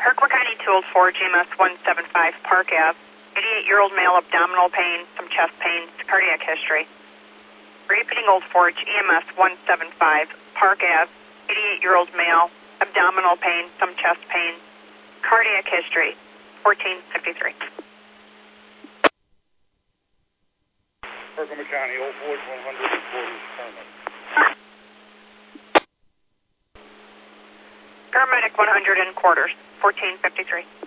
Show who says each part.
Speaker 1: Kirkwood County 204, GMS 175, Park Ave. 88-year-old male, abdominal pain, some chest pain, cardiac history. Repeating Old Forge, EMS 175, Park Ave. 88-year-old male, abdominal pain, some chest pain, cardiac history, 1453.
Speaker 2: Kirkwood County, Old Forge 140, permit.
Speaker 1: Paramedic 100 in quarters, 1453.